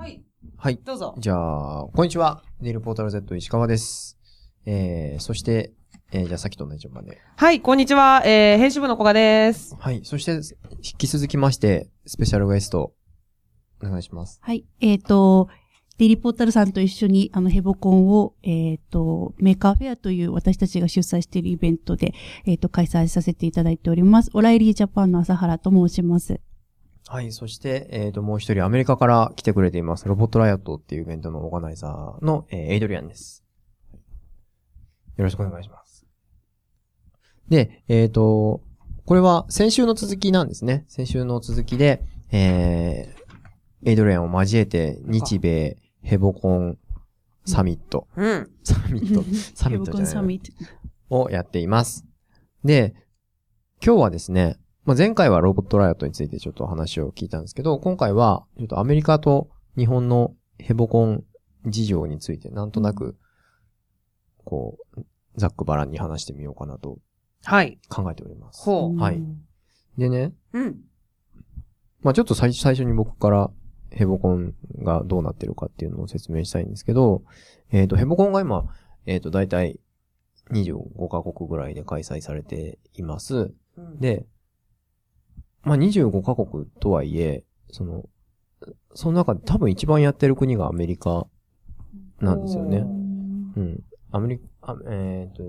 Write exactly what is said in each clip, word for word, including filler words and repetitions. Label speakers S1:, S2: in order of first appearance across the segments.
S1: はい。
S2: はい。
S1: どうぞ。
S2: じゃあ、こんにちは。ネイルポータル Z 石川です。えー、そして、えー、じゃあさっきと同じ順番で。
S1: はい、こんにちは。えー、編集部の古賀です。
S2: はい。そして、引き続きまして、スペシャルゲスト、お願いします。
S3: はい。えっ、ー、と、デイリーポータルさんと一緒に、あの、ヘボコンを、えっ、ー、と、メーカーフェアという私たちが主催しているイベントで、えっ、ー、と、開催させていただいております。オライリージャパンの朝原と申します。
S2: はい。そして、えっ、ー、と、もう一人アメリカから来てくれています。ロボットライオットっていうイベントのオーガナイザーの、えー、エイドリアンです。よろしくお願いします。で、えっ、ー、と、これは先週の続きなんですね。先週の続きで、えー、エイドリアンを交えて、日米ヘボコンサミット。
S1: うん。
S2: サミット。サミットじゃない。ヘボコンサミット。をやっています。で、今日はですね、まあ、前回はロボットライオットについてちょっと話を聞いたんですけど、今回はちょっとアメリカと日本のヘボコン事情についてなんとなく、こう、ざっくばらんに話してみようかなと。はい。考えております。
S1: ほう。
S2: はい。でね。
S1: うん。
S2: まあ、ちょっと最、最初に僕からヘボコンがどうなってるかっていうのを説明したいんですけど、えっと、ヘボコンが今、えっと、だいたいにじゅうごカ国ぐらいで開催されています。うん、で、まあ、にじゅうごカ国とはいえ、その、その中で多分一番やってる国がアメリカなんですよね。うん。アメリカ、えー、っと、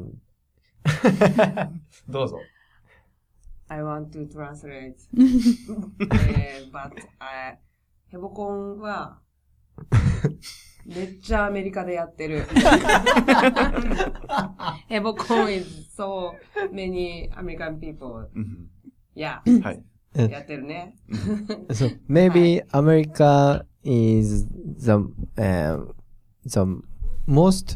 S2: どうぞ。
S1: I want to translate. えー、but, あ、ヘボコンは、めっちゃアメリカでやってる。ヘボコン is so many American people. Yeah.
S2: はい。
S1: やってるね。
S2: So maybe America is the, uh, the most,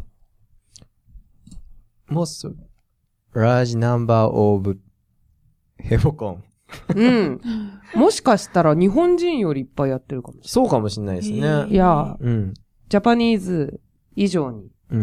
S2: most large number of ヘボコン。
S1: うん。もしかしたら日本人よりいっぱいやってるかもしれない。
S2: そうかもしれないですね。
S1: いや、
S2: うん。
S1: ジャパニーズ以上に。
S2: うん。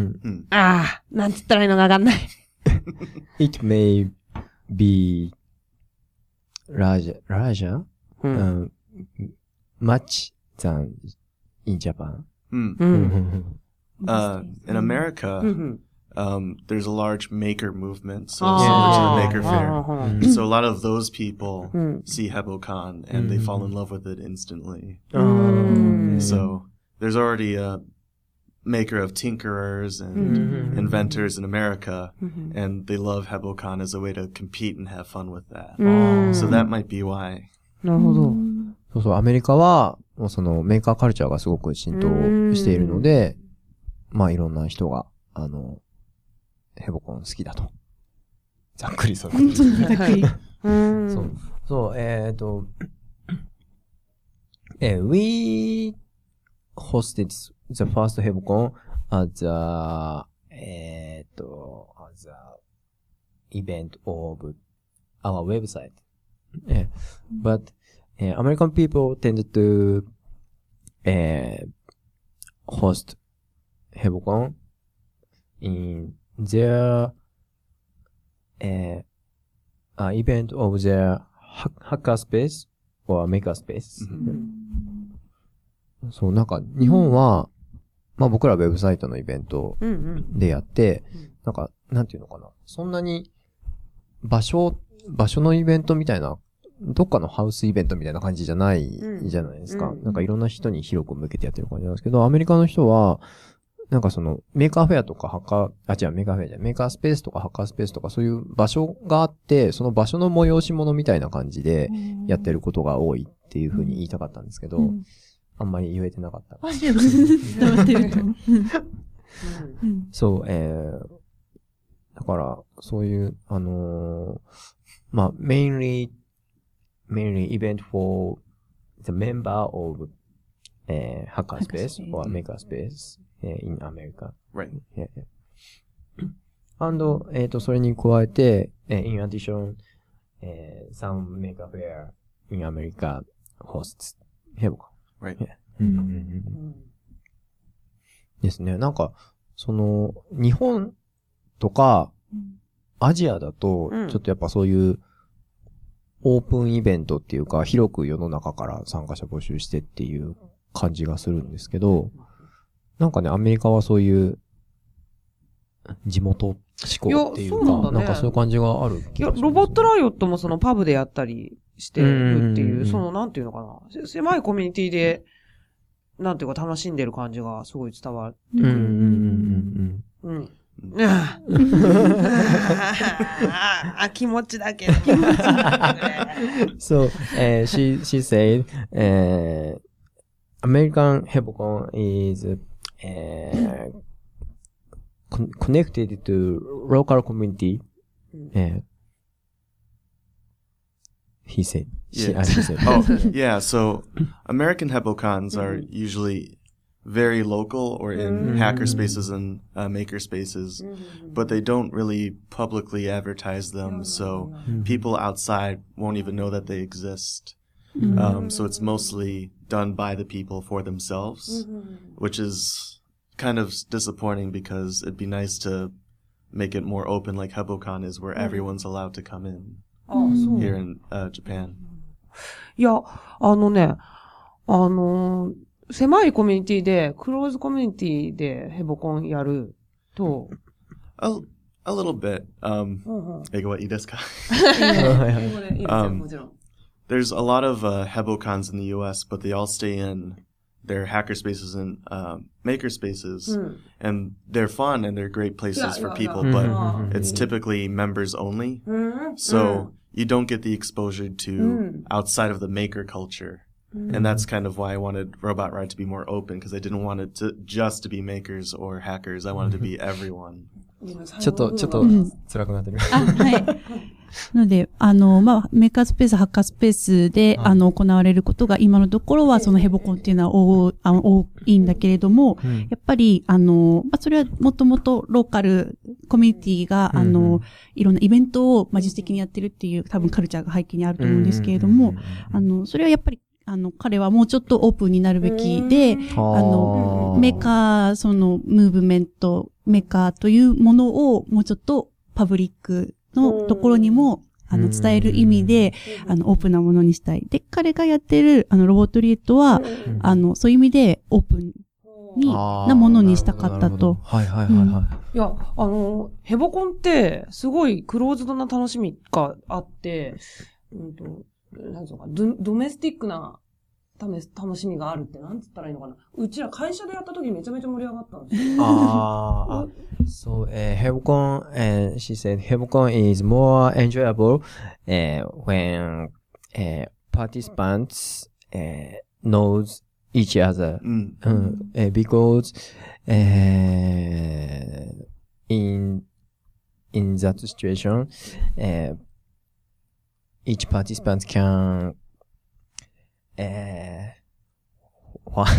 S1: ああ、なんつったらいいのかわかんない。
S2: It may be larger, larger? うん。much than in Japan.
S4: うん。うん。Uh, in America, um, there's a large maker movement, so similar to the Maker Faire. So a lot of those people see HeboCon and they fall in love with it instantly. So there's already a maker of tinkerers and inventors in America, and they love HeboCon as a way to compete and have fun with that. So that might be why.
S1: なるほど。
S2: そうそう、アメリカは、もうそのメーカーカルチャーがすごく浸透しているので、まあいろんな人が、あの、ヘボコン好きだと。ざっくりそういうことですね。ざっくり。そう。そう、えっと、え、we hosted the first HeboCon as a, えっと、as a event of our website. But uh, American people tend to uh, host HeboCon in their uh, uh, event of their hacker space or maker space. そう、なんか日本は、まあ僕らウェブサイトのイベントでやって、なんか、なんていうのかな。そんなに場所、場所のイベントみたいな、どっかのハウスイベントみたいな感じじゃないじゃないですか。なんかいろんな人に広く向けてやってる感じなんですけど、アメリカの人は、なんかその、メーカーフェアとかハッカー、あ、違う、メーカーフェアじゃない、メーカースペースとかハッカースペースとかそういう場所があって、その場所の催し物みたいな感じでやってることが多いっていうふうに言いたかったんですけど、うん、あんまり言えてなかった。そう、えー、だから、そういう、あのー、まあ、mainly, mainly event for the member of, えー、hacker space or maker space.In America.
S4: Right.
S2: Yeah, yeah. And, えっと、それに加えて、in addition, えー、some maker fair in America hosts HeboCon.
S4: Right.
S2: Yeah. うんうんうん、ですね。なんか、その、日本とか、アジアだと、ちょっとやっぱそういう、オープンイベントっていうか、広く世の中から参加者募集してっていう感じがするんですけど、なんかね、アメリカはそういう地元思考っていうか、な, ね、なんかそういう感じがある気がします、ね。
S1: いや、ロボットライオットもそのパブでやったりしてるっていう、そのなんていうのかな、狭いコミュニティで、なんていうか楽しんでる感じがすごい伝わってくる。うんうんうんうん。うん。あ、気持ちだけ。気持ちだけ。
S2: So, uh, she, she said, uh, American Hebocon is, uh, con- connected to local community. Uh, he said.
S4: Yeah.
S2: She, she said.
S4: Oh, yeah. So American Hebocons are usually very local or in mm-hmm. hacker spaces and uh, maker spaces, mm-hmm. but they don't really publicly advertise them, so mm-hmm. people outside won't even know that they exist. Mm-hmm. Um, so it's mostly done by the people for themselves, mm-hmm. which is kind of disappointing because it'd be nice to make it more open like Hebocon is, where mm-hmm. everyone's allowed to come in mm-hmm. here in uh, Japan.
S1: いや、あのね、あのー、狭いコミュニティで、クローズコミュニティでヘボコンやると、
S4: a, a little bit. Um, 英語はいいですか？um, there's a lot of uh, Hebocons in the U S, but they all stay in their hacker spaces and uh, maker spaces, mm. and they're fun and they're great places yeah, for yeah, people, yeah. but mm-hmm. it's typically members only, mm-hmm. so mm. you don't get the exposure to mm. outside of the maker culture. And that's kind of why I wanted Robot Ride to be more open, because I didn't want it to just to be makers or hackers. I wanted to be everyone.
S2: ちょっと、ちょっと、辛くなってる。
S3: あ、はい。なので、あの、まあ、メーカースペース、ハッカースペースで、あの、行われることが、今のところは、そのヘボコンっていうのは多い、あの、多いんだけれども、うん、やっぱり、あの、まあ、それはもともとローカルコミュニティが、あの、うん、いろんなイベントを、まあ、実質的にやってるっていう、多分カルチャーが背景にあると思うんですけれども、あの、それはやっぱり、あの、彼はもうちょっとオープンになるべきで、あの、メーカー、その、ムーブメント、メーカーというものをもうちょっとパブリックのところにも、あの、伝える意味で、あの、オープンなものにしたい。で、彼がやってる、あの、ロボットリエットは、あの、そういう意味でオープンに、なものにしたかったと。
S2: はいはいはいはい。うん、い
S1: や、あの、ヘボコンって、すごいクローズドな楽しみがあって、うんとなんつうのか、ド、ドメスティックな、ため、楽しみがあるって、なんつったらいいのかな。うちら会社でやった時めちゃめちゃ盛り上がったんですよ。
S2: ああ。So, uh, Hebocon, uh, she said, Hebocon is more enjoyable, uh, when, uh, participants, uh, knows each other. Mm. Um, uh, because, uh, in, in that situation, uh, each participant can, uh, why,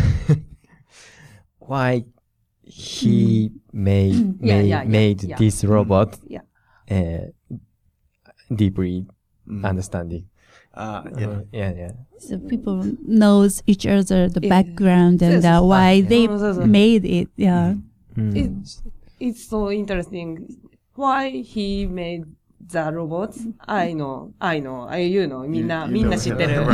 S2: why he made,
S1: yeah,
S2: made,
S1: yeah, yeah,
S2: made
S1: yeah.
S2: this robot,
S1: yeah.
S2: uh, deeply mm. understanding.
S4: Uh, yeah.
S2: Uh, yeah, yeah.
S3: So people knows each other, the yeah. background and uh, why they made it, yeah.
S2: Mm.
S1: It's, it's so interesting. Why he made the robots? I know, I know, I you know, みんな、みんな知ってる。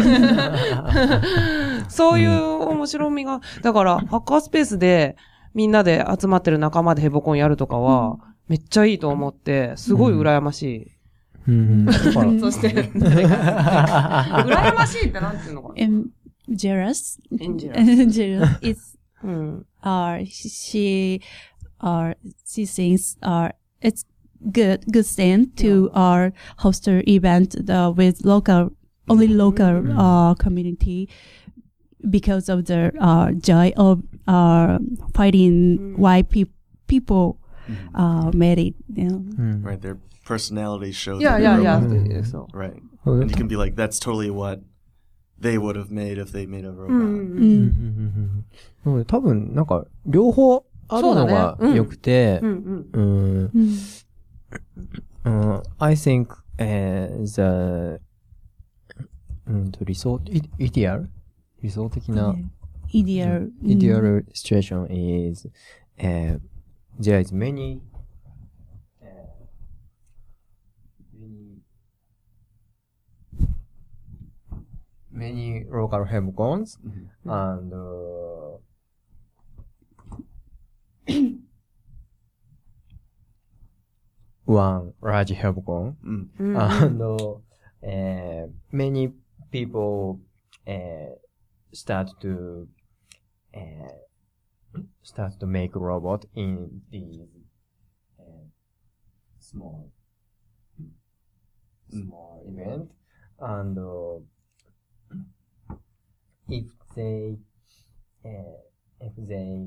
S1: そういう面白みが、だから、ハッカースペースでみんなで集まってる仲間でヘボコンやるとかは、めっちゃいいと思って、すごい羨ましい。
S2: うん。
S1: そして、羨ましいってなんていうのかな
S3: jealous?
S1: jealous.
S3: It's, uh, she, uh, she thinks, uh, it's good, good thing to, uh, host an event, uh, with local, only local, uh, community because of the, uh, joy of, uh, fighting why pe- people, uh, made it, you know.
S4: Right, their personality shows.
S1: Yeah, yeah, yeah. Mm. So.
S4: Right. And you can be like, that's totally what they would have made if they made a robot.
S2: 多分、なんか、両方あるのが良くて、I think, uh, the, うんと、理想、イディアル理想的な、
S3: イディアル、
S2: イディアル situation is, uh, there is many, many local HEBCONs
S4: Mm-hmm.
S2: and uh, one large HEBCON
S4: Mm.
S1: うん。
S2: and uh, uh, many people uh, start to uh, start to make robot in these uh, small small event and uh, if they uh, if they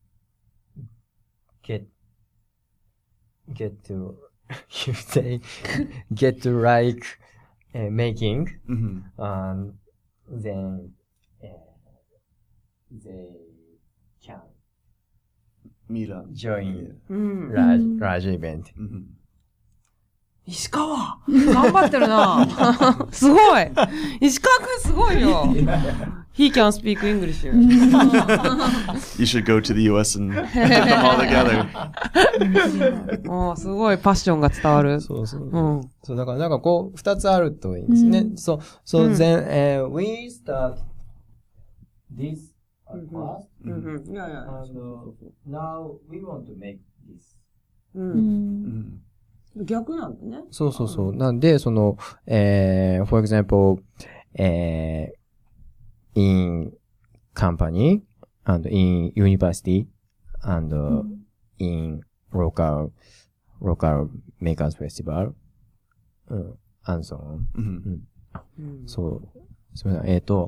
S2: get get to if they get to like uh, making
S4: Mm-hmm.
S2: um, then uh, they can
S4: Meet up.
S2: join
S1: うん。
S2: large,
S3: Mm.
S2: large event.
S4: Mm-hmm.
S1: 石川頑張ってるなすごい石川くんすごいよ He can speak English.
S4: You should go to the U S and get them all together.
S1: もうすごいパッションが伝わる。
S2: そうそう。
S1: うん。
S2: そう、だからなんかこう、二つあるといいんですね。
S3: うん
S2: そう、そう、
S1: うん
S2: then, uh, we start this at
S1: うん
S2: first,
S1: うんうん。いやいや。
S2: and uh, now we want to make this.
S1: う。
S3: うんん
S4: Mm.
S1: 逆なんだね。
S2: そうそうそう。なんで、その、えー、for example, えー、in company and in university and uh, in local, local makers festival, うん、and so on.
S4: Mm-hmm.
S1: うん
S2: そう。すみません。えっ、と、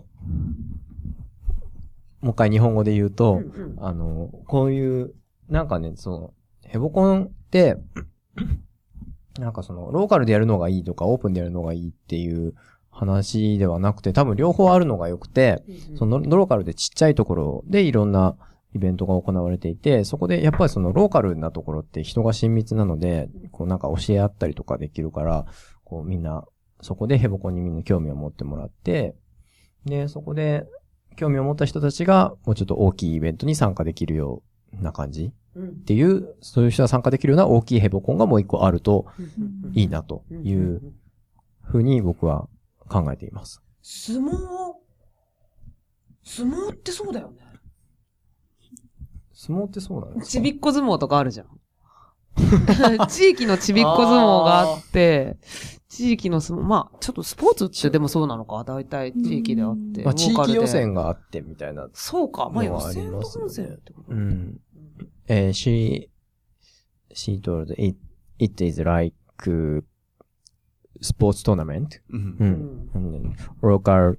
S2: もう一回日本語で言うと、
S1: うんうん
S2: あの、こういう、なんかね、その、ヘボコンって、なんかその、ローカルでやるのがいいとか、オープンでやるのがいいっていう話ではなくて、多分両方あるのが良くて、そのローカルでちっちゃいところでいろんなイベントが行われていて、そこでやっぱりそのローカルなところって人が親密なので、こうなんか教え合ったりとかできるから、こうみんな、そこでヘボコンにみんな興味を持ってもらって、で、そこで興味を持った人たちがもうちょっと大きいイベントに参加できるような感じ
S1: うん
S2: っていう、そういう人が参加できるような大きいヘボコンがもう一個あるといいなというふうに僕は考えています。
S1: 相撲相撲ってそうだよね。
S2: 相撲ってそうなんですか？
S1: ちびっこ相撲とかあるじゃん。地域のちびっこ相撲があって、地域の相撲、まあ、ちょっとスポーツってでもそうなのか、大体地域であって。
S2: まあ、地
S1: ローカルで
S2: 域予選があってみたいな。
S1: そうか、まあ予
S2: のはあり
S1: 選と
S2: ますよね
S1: 本戦ってこと
S2: う。ん。えー、she, she told it, it is like uh, sports tournament.
S4: Mm-hmm.
S2: うん。and then local,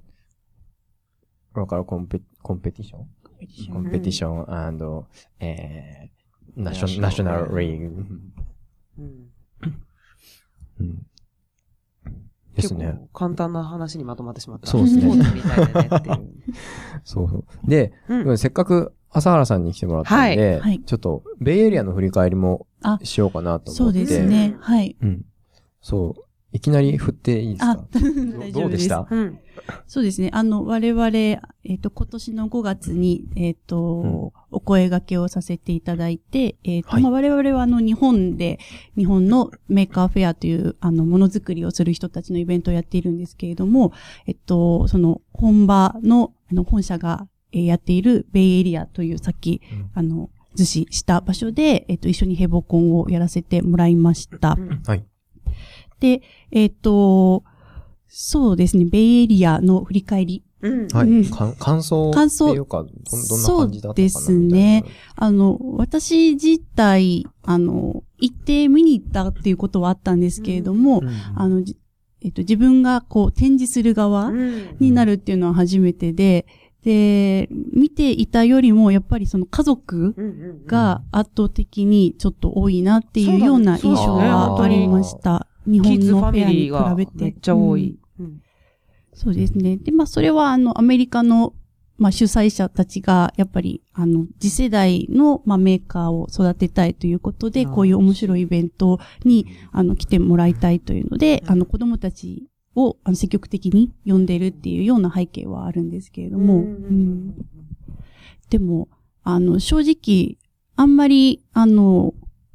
S2: local compet, competition? competition and, uh, えー、national, national league.
S4: Mm-hmm.
S1: うん
S2: うん。ですね。
S1: 結構簡単な話にまとまってしまった。
S2: そうですね
S1: スポーツみたいだねっていう。
S2: そうそう。で、
S1: うん
S2: せっかく朝原さんに来てもらったんで、
S3: はいはい
S2: ちょっと、ベイエリアの振り返りも
S3: あ
S2: しようかなと
S3: そう
S2: 思って。
S3: ですね。はい。
S2: うん。そう。いきなり振っていいです
S3: あ、
S2: か？
S3: 大
S2: ど
S3: 丈夫です。
S2: どうでした
S1: うん。
S3: そうですね。あの、我々、えっ、と、今年のごがつに、えっ、と、お声掛けをさせていただいて、えっ、と、
S2: はい
S3: まあ、我々はあの、日本で、日本のメーカーフェアという、あの、ものづくりをする人たちのイベントをやっているんですけれども、えっと、その、本場の、あの、本社が、えーやっているベイエリアという、さっき、
S2: うん
S3: あの、図示した場所で、えっと、一緒にヘボコンをやらせてもらいました。
S1: うん
S2: はい。
S3: で、えっと、そうですね、ベイエリアの振り返り。
S1: うん。
S2: はい。
S3: うん
S2: か感想
S3: 感想
S2: っていうか、どどんな感じだったかなみたいな。
S3: そうですねあの、私自体、あの、行って見に行ったっていうことはあったんですけれども、
S2: うん。
S3: あの、じえっと、自分がこう展示する側
S1: うん
S3: になるっていうのは初めてで、で、見ていたよりも、やっぱりその家族
S1: うんうん
S3: が圧倒的にちょっと多いなっていうような印象
S2: そうだね
S3: がありました。日
S1: キッ
S3: 本
S1: ズファミ
S3: のフェアに比
S1: リーが
S3: べ
S1: め
S3: て。
S1: っちゃ多い
S3: うん。
S1: うん
S3: そうですね。で、まあ、それは、あの、アメリカの、まあ、主催者たちが、やっぱり、あの、次世代の、まあ、メーカーを育てたいということで、
S1: うん
S3: こういう面白いイベントに、あの、来てもらいたいというので、あの、子供たちを、あの、積極的に呼んでるっていうような背景はあるんですけれども、
S1: うん
S3: うんでも、あの、正直、あんまり、あの、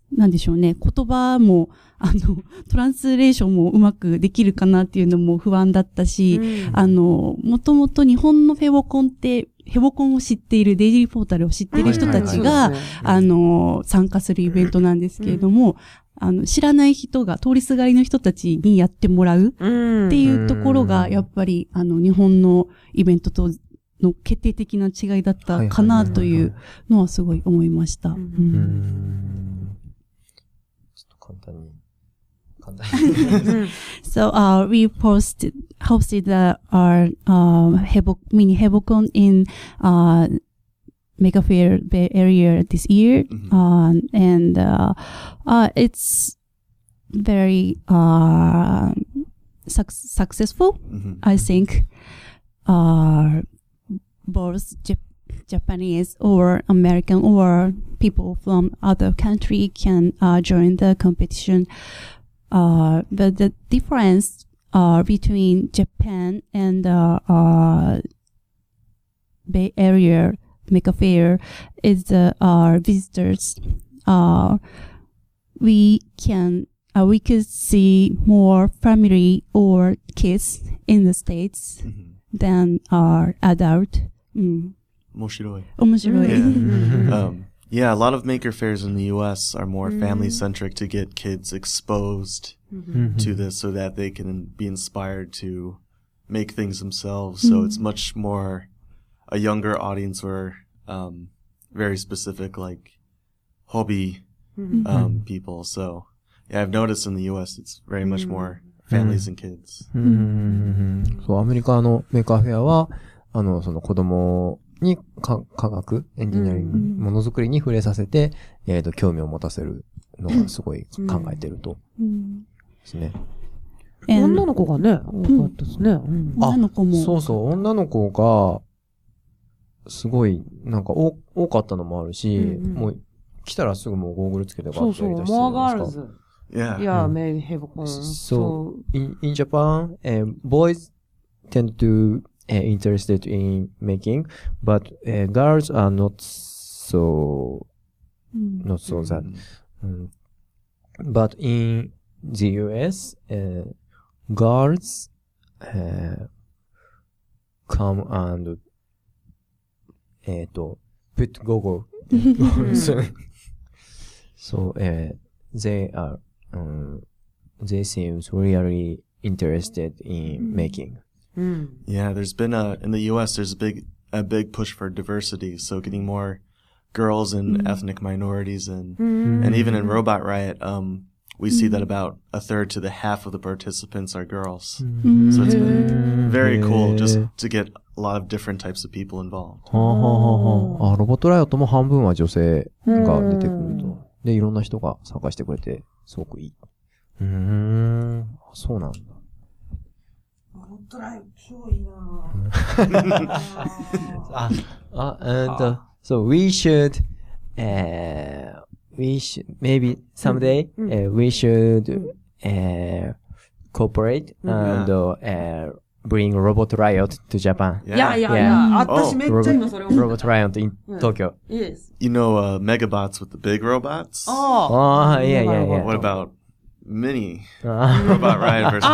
S3: なんでしょうね、言葉も、あの、トランスレーションもうまくできるかなっていうのも不安だったし、うん、あの、もともと日本のフェボコンって、ヘボコンを知っている、デイリーポータルを知っている人たちが、あの、参加するイベントなんですけれども、うん、あの、知らない人が、通りすがりの人たちにやってもらうっていうところが、やっぱり、あの、日本のイベントとの決定的な違いだったかなというのはすごい思いました。
S2: 簡単に。
S3: So, uh, we posted, hosted the, our, uh, Hebo, mini Hebocon in, uh, Mega Fair Bay Area this year. Mm-hmm. Uh, and, uh, uh, it's very, uh, su- successful, mm-hmm. I think. Uh, both Jap- Japanese or American or people from other country can, uh, join the competition. Uh, but the difference, uh, between Japan and, uh, uh, Bay Area Mega Fair is the, uh, visitors. Uh, we can, uh, we could see more family or kids in the States mm-hmm. than our adult. Mm.
S4: 面白い.
S3: 面白い.
S4: Yeah. um, Yeah, a lot of maker fairs in the U S are more mm-hmm. family-centric to get kids exposed mm-hmm. to this so that they can be inspired to make things themselves. Mm-hmm. So it's much more a younger audience or um, very specific, like, hobby mm-hmm. um, people. So, yeah, I've noticed in the U S it's very much more families and kids.
S2: そう、アメリカのメーカーフェアは、あの、その子供にか科学、エンジニアリング、ものづくりに触れさせて、えっと、興味を持たせるのがすごい考えてると。ですね。
S1: 女の子がね、多かったですね。
S3: 女の子も。
S2: そうそう、女の子が、すごい、なんか多、多かったのもあるし、もう、来たらすぐもうゴーグルつけてバッとやり出してるんですか。
S1: そうそう、モアガールズ。
S4: Yeah.
S1: Yeah, maybe have one.
S2: So, in, in Japan, uh, boys tend to uh, interested in making, but uh, girls are not so, mm. not so that. Mm. But in the U S, uh, girls uh, come and uh, to put goggle. So uh, they are, um, they seem really interested in making.
S1: Mm.
S4: Yeah, there's been a, in the U S, there's a big, a big push for diversity. So getting more girls and mm. ethnic minorities and, mm. and even in Robot Riot, um, we mm. see that about a third to the half of the participants are girls. Mm. So it's been very cool just to get a lot of different types of people involved.
S2: はあはあはあ。あ、ロボットライオットも半分は女性が出てくると。で、いろんな人が参加してくれて、すごくいい。うーん、そうなんだ。
S1: ロボットライオット超いいな
S2: あ、あ、and so we should, uh, we should, maybe someday, uh, we should, uh, cooperate and, uh, bring Robot Riot to Japan.
S1: Yeah, yeah, yeah. yeah. 私めっちゃ今それ思った。
S2: Robot Riot in Tokyo.
S1: Yes.
S4: You know, uh, Megabots with the big robots?
S1: Oh.
S2: Oh, yeah, yeah, yeah.
S4: What about Mini? Robot Riot versus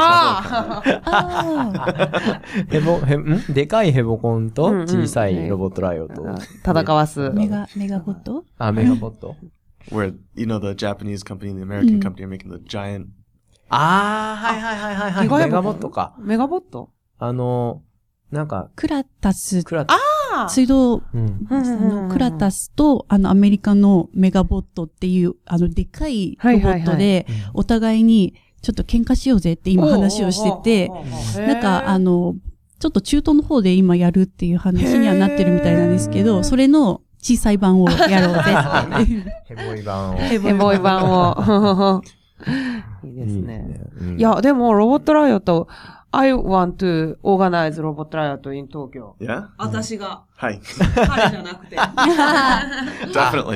S2: Hebocon. ヘボ、へ、んでかいヘボコンと小さいロボットライオット。
S1: 戦わす。
S3: メガ、メガボット？
S2: あ、メガボット。
S4: Where, you know, the Japanese company and the American company are making the giant...
S2: あー、はいはいはいはいはい。メガボットか。
S1: メガボット
S2: あの、なんか、
S3: クラタス。
S2: クラタス。
S3: ああ水道、うん、のクラタスと、あの、アメリカのメガボットっていう、あの、でかいロボットで、お互いに、ちょっと喧嘩しようぜって今話をしてて、なんか、あの、ちょっと中東の方で今やるっていう話にはなってるみたいなんですけど、それの小さい版をやろうぜって。
S2: ヘボい版を。
S1: ヘボい版を。いいですね。いや、でも、ロボットライオット、I want to organize Robot Riot in Tokyo.
S4: Yeah?
S1: 私が。
S4: はい。
S1: 彼じゃなくて。
S4: Definitely.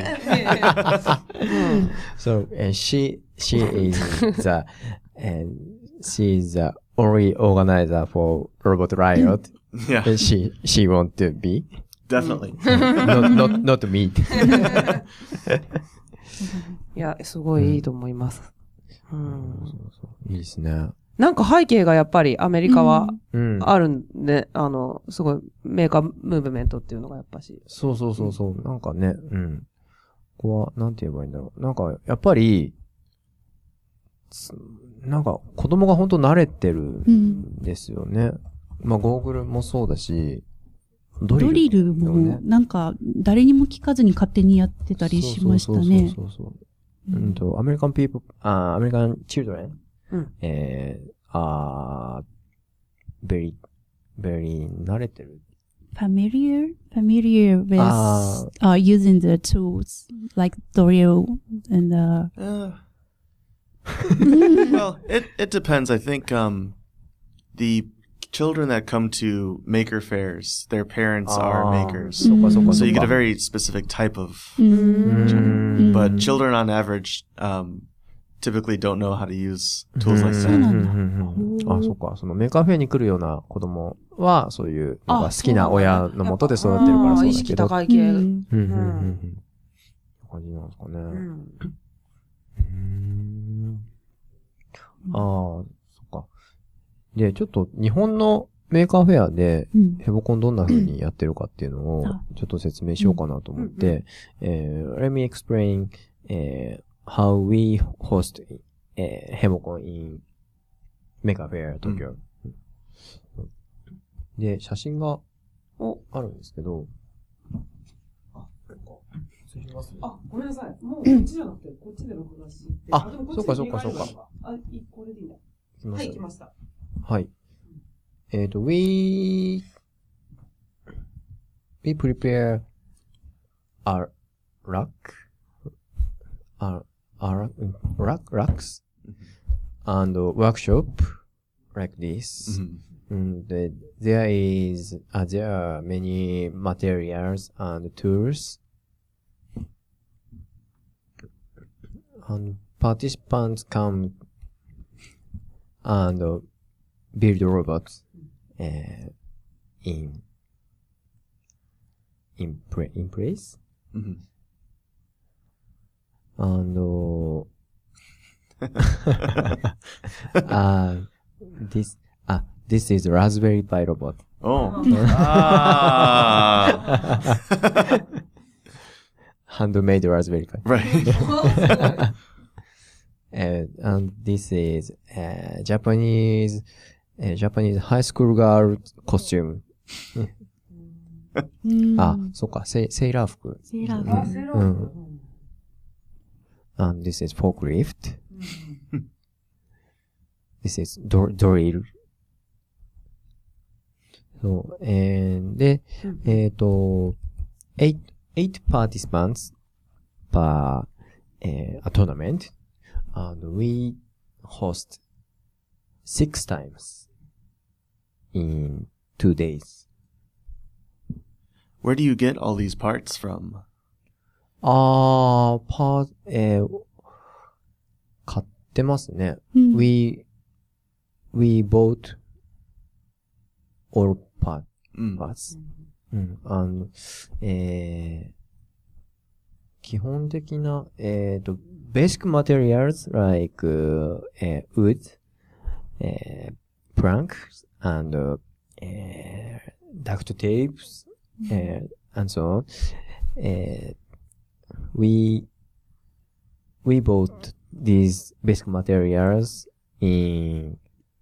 S2: So, uh, she, she is the, and she is the only organizer for Robot Riot.
S4: Yeah.
S2: And she, she want to be.
S4: Definitely.
S2: not, not, not me.
S1: いや、すごいいいと思います。うん。
S2: そうそういいですね。
S1: なんか背景がやっぱりアメリカは
S2: うん
S1: あるんで、あの、すごいメーカームーブメントっていうのがやっぱし。
S2: そうそうそうそう。なんかね、うん。ここは、なんて言えばいいんだろう。なんか、やっぱり、なんか、子供が本当慣れてるんですよね。うん、まあ、ゴーグルもそうだし、
S3: ドリル、ドリルも、なんか、誰にも聞かずに勝手にやってたりしましたね。
S2: そうそうそうそう。うんと、アメリカンピープル、あ、アメリカンチルドレン、うん、えー、あー、ベリー、ベリー慣れてる。
S3: familiar, familiar with uh, uh, using the tools like drill and uh,
S4: uh well, it it depends. I think um the children that come to maker fairs, their parents ah, are makers. Mm. So you get a very specific type of mm. children. But children on average um typically don't know how to use tools like that.
S2: あ、そっか。そのメーカーフェアに来るような子供は、そういうのが好きな親のもとで育ってるからそうだけど。
S1: 意識高い系。うん。
S2: うん。うん。感じなんですかね。うん。ああ、そっか。で、ちょっと日本のメーカーフェアで、ヘボコンどんな風にやってるかっていうのを、ちょっと説明しようかなと思って、えー、let me explain, えーhow we host uh, Hebocon in Mega Fair Tokyo、うん、で、写真があるんですけど、あ、失礼します。
S1: あ、ごめんなさい。もうこっちじゃなくて、こっちで録画して。
S2: あ、そうかそうかそうか。
S1: あ、これでいいんだ。はい、来ました。
S2: はい。えっと、we, we prepare a rack, a Are rack, racks and workshop like this. Mm-hmm. And uh, there is uh, there are many materials and tools. And participants come and uh, build robots uh, in in pre- in place. Mm-hmm. And uh, this ah this is Raspberry Pi robot.
S4: Oh, ah,
S2: handmade Raspberry Pi.
S4: Right.
S2: and, and this is uh, Japanese uh, Japanese high school girl costume. あ、そうか、セセーラー服。
S3: セーラー服。
S2: うん。And this is forklift. This is dor- drill. So, and で、えっと、eight, eight participants per uh, a tournament. And we host six times in two days.
S4: Where do you get all these parts from?
S2: あー、パー、えー、買ってますね。うん、we, we bought all part, parts. うん。あの、えー、基本的な、えっと、basic materials like, uh, wood, uh, planks, and, uh, duct tapes, uh, and so on. Uh, we, we bought these basic materials in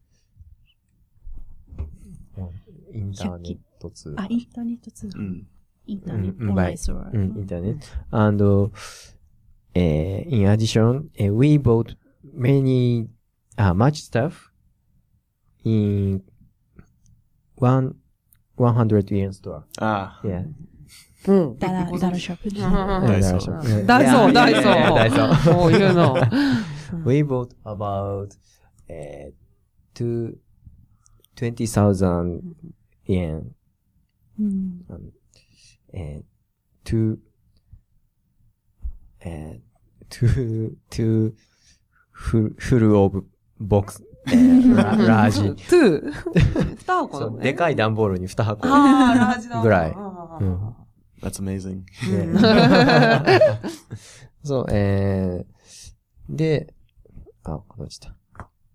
S2: インターネットツール。
S3: あ、インターネットツール。うん。インターネット、
S2: オンラインストア。うん、インターネット。And, uh, in addition, uh, we bought many, uh, much stuff in one, one hundred yen store.
S4: Ah.
S2: Yeah.
S3: うん。ダラ、ダラショップ。
S4: ダイソー。
S1: ダイソー、ダイソー。ダイソー。そういうの。
S2: We bought about, uh, two, twenty thousand yen. Um, uh, two, uh, two, two, full, full of box, uh, large.
S1: two? 二箱
S2: そう、でかい段ボールに二箱。
S1: ああ、ラージだ。
S2: ぐらい。
S4: That's amazing.
S2: そう、えー、で、あ、こっちだ。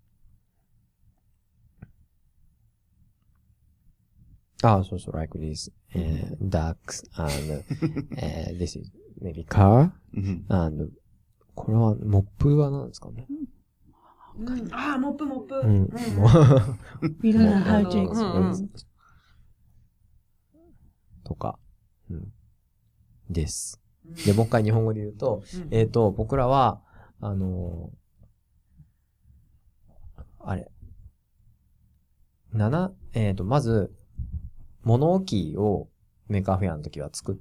S2: あ、そうそう、like this, uh, ducks, and, uh, this is maybe car, and, これは、モップは何ですかね、
S1: うん、ああ、モップ、モップ。
S2: うん。
S3: We don't know how to explain.
S2: とか、うん。です。で、もう一回日本語で言うと、えっと、僕らは、あの、あれ、七、えっと、まず、物置をメーカーフェアの時は作って、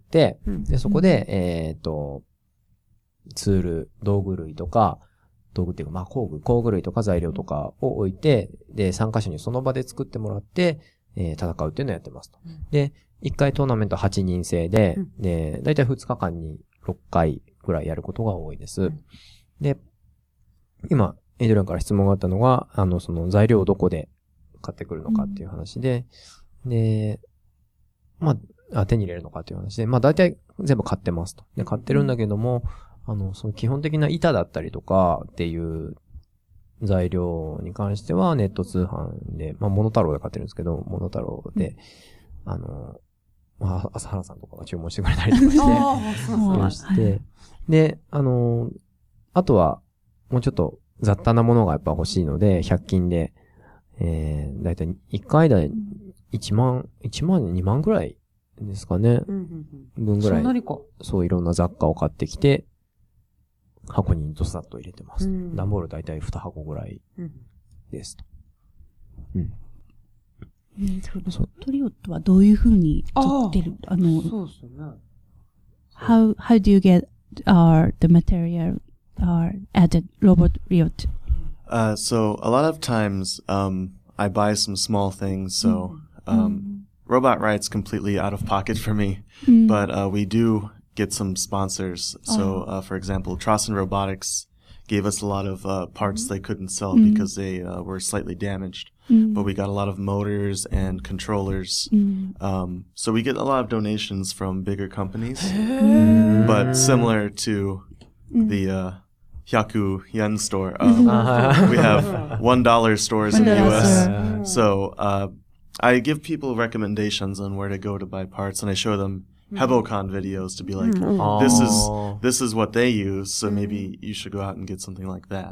S2: うん、で、そこで、えっと、ツール、道具類とか、道具っていうか、まあ、工具、工具類とか材料とかを置いて、で、参加者にその場で作ってもらって、えー、戦うっていうのをやってますと。うん、で、いっかいトーナメントはちにん制で、うん、で、だいたいふつかかんにろっかいぐらいやることが多いです。うん、で、今、エイドリアンから質問があったのが、あの、その材料をどこで買ってくるのかっていう話で、うん、で、まあ、あ、手に入れるのかっていう話で、まあ、だいたい全部買ってますと。で、買ってるんだけども、あの、その基本的な板だったりとかっていう材料に関してはネット通販で、まあ、モノタロウで買ってるんですけど、モノタロウで、うん、あの、まあ、朝原さんとかが注文してくれたりとかして、そうして、で、あの、あとは、もうちょっと雑多なものがやっぱ欲しいので、ひゃく均で、えー、だいたいいっかいでいちまん、いちまん、にまんぐらいですかね。うんうんうん、分ぐらい。そんなにか。そう、いろんな雑貨を買ってきて、箱にドサッと入れてます。うん、段ボールだいたいにはこぐらいです。うん。
S3: うん、そう。トリオットはどういう風に作ってる？あの、そうですね。How, how do you get uh, the material uh, at the robot riot?
S4: Uh, so a lot of times, um, I buy some small things, so, um, Robot Riot's completely out of pocket for me, mm. but, uh, we do get some sponsors. So, uh, for example, Trosson Robotics gave us a lot of, uh, parts they couldn't sell mm. because they, uh, were slightly damaged, mm. but we got a lot of motors and controllers. Mm. Um, so we get a lot of donations from bigger companies, mm. but similar to mm. the, uh, Hyaku Yen store. Um, we have one dollar stores in the U S. So, uh, I give people recommendations on where to go to buy parts, and I show them HeboCon videos to be like, mm. this is, this is what they use, so maybe you should go out and get something like that.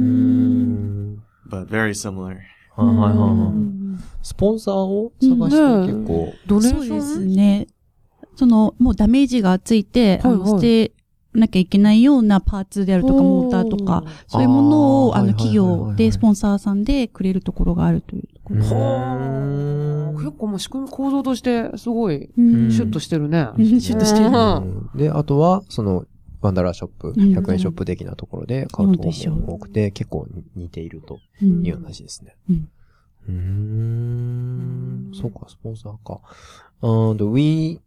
S4: Mm. But very similar.
S2: スポンサーを探して結構、
S3: ドネーションそうですね。その、もうダメージがついて、あの、捨て、なきゃいけないようなパーツであるとか、モーターとか、そういうものを、あの、企業で、スポンサーさんでくれるところがあるというところ。
S1: はあ。結構もう仕組み、構造として、すごい、シュッとしてるね。
S3: シュッとしてる。
S2: で、あとは、その、ワンダラーショップ、ひゃくえんショップ的なところで買うところも多くて、結構似ているという話ですね。うーん。そうか、スポンサーか。And we,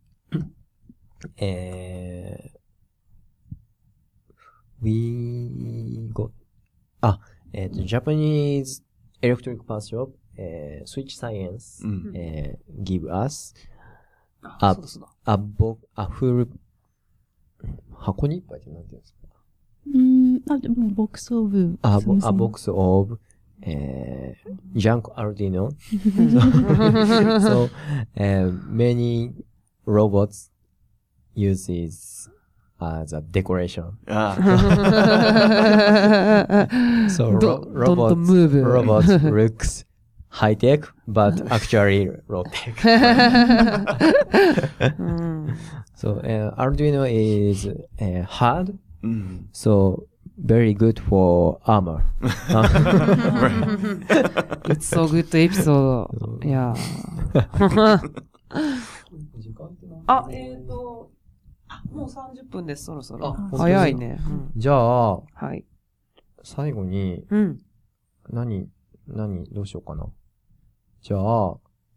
S2: えー、We got, あ、えっと、Japanese electric parts shop, えー、Switch Science, うんえー、give us a, a, bo- a full, 箱にいっぱいって何て言うんですか？
S3: うーん、あ、でも、ボックスオブ。
S2: あ、a box of, えー、junk Arduino. so, uh, many robots uses as a decoration. Ah. so ro- robots, robots looks high tech, but actually low tech. so uh, Arduino is uh, hard, mm. so very good for armor.
S1: It's so good episode. Yeah. あ、えっと。もうさんじゅっぷんです、そろそろ。早いね。
S2: うん、じゃあ、
S1: はい。
S2: 最後に、うん、何、何、どうしようかな。じゃあ、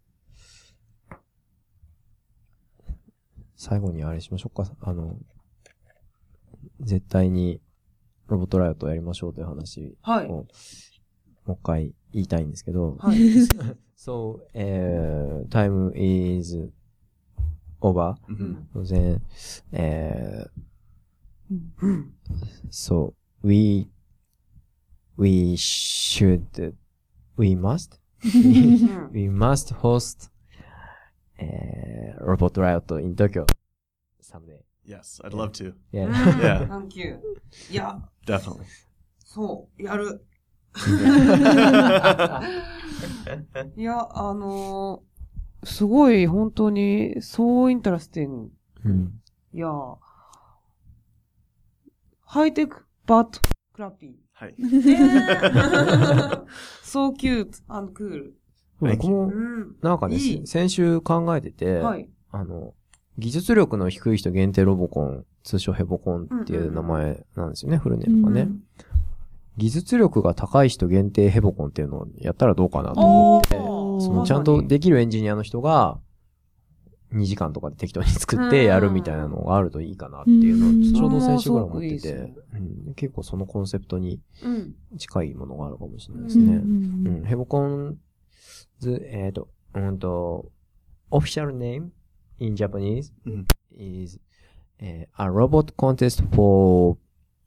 S2: 最後にあれしましょうか。あの、絶対にロボットライオットやりましょうという話を、はい、もう一回言いたいんですけど。はい。so, uh, time is over. Mm-hmm. Then, uh, So, we, we should, we must, we must host a robot riot in Tokyo someday.
S4: Yes, I'd love to.
S2: Yeah.
S4: Yeah.
S1: Thank you. いや、
S4: Definitely.
S1: そう、やる。いや、あのー、すごい、本当に、そうインタラスティング。
S2: うん、
S1: いや、ハイテク、バット、クラッピー。
S4: はい。
S1: So cute and cool.
S2: 僕も、なんかね、いい先週考えてて、はい、あの、技術力の低い人限定ロボコン、通称ヘボコンっていう名前なんですよね、うんうん、フルネームがね、うん。技術力が高い人限定ヘボコンっていうのをやったらどうかなと思って、そのちゃんとできるエンジニアの人がにじかんとかで適当に作ってやるみたいなのがあるといいかなっていうのをちょうど先週ぐらい思ってて、うん、結構そのコンセプトに近いものがあるかもしれないですね。うんうん、ヘボコンズ、えっと、うんと、オフィシャルネームin Japanese is、uh, a robot contest for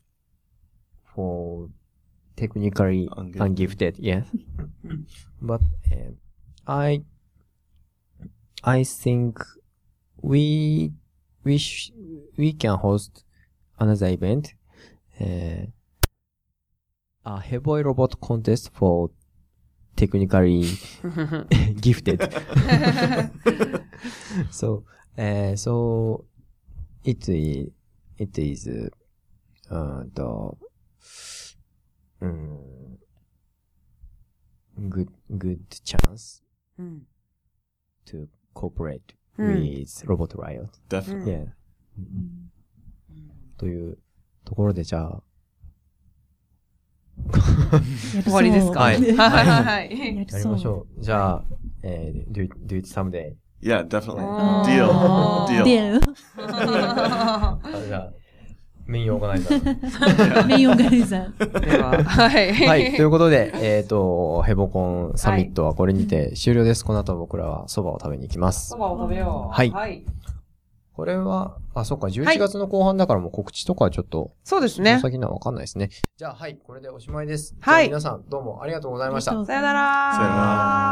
S2: for technically ungifted, yes. But uh, I I think we we sh- we can host another event, uh, a Heboy robot contest for technically gifted. so, uh, so it is it is uh, the um, good good chance mm. to cooperate mm. with Robot Riot.
S4: Definitely.
S2: Yeah. Mm. というところでじゃあ
S1: 終わりですか？はい。はい。
S2: やりましょう。じゃあ、えー、do, do it someday.
S4: Yeah, definitely. Deal.
S3: Deal.
S2: じゃあ、メインオーガナイザー。
S3: メインオーガナイザー。
S1: では、はい。
S2: はい。ということで、えっと、ヘボコンサミットはこれにて終了です。この後僕らは蕎麦を食べに行きます。
S1: 蕎麦を食べよう。
S2: はい。はい。これは、あ、そっか、じゅういちがつの後半だからもう告知とかはちょっと、
S1: そうですね。
S2: 先のはわかんないですね。じゃあ、はい、これでおしまいです。はい。皆さん、どうもありがとうございました。
S1: さよなら。
S4: さよなら。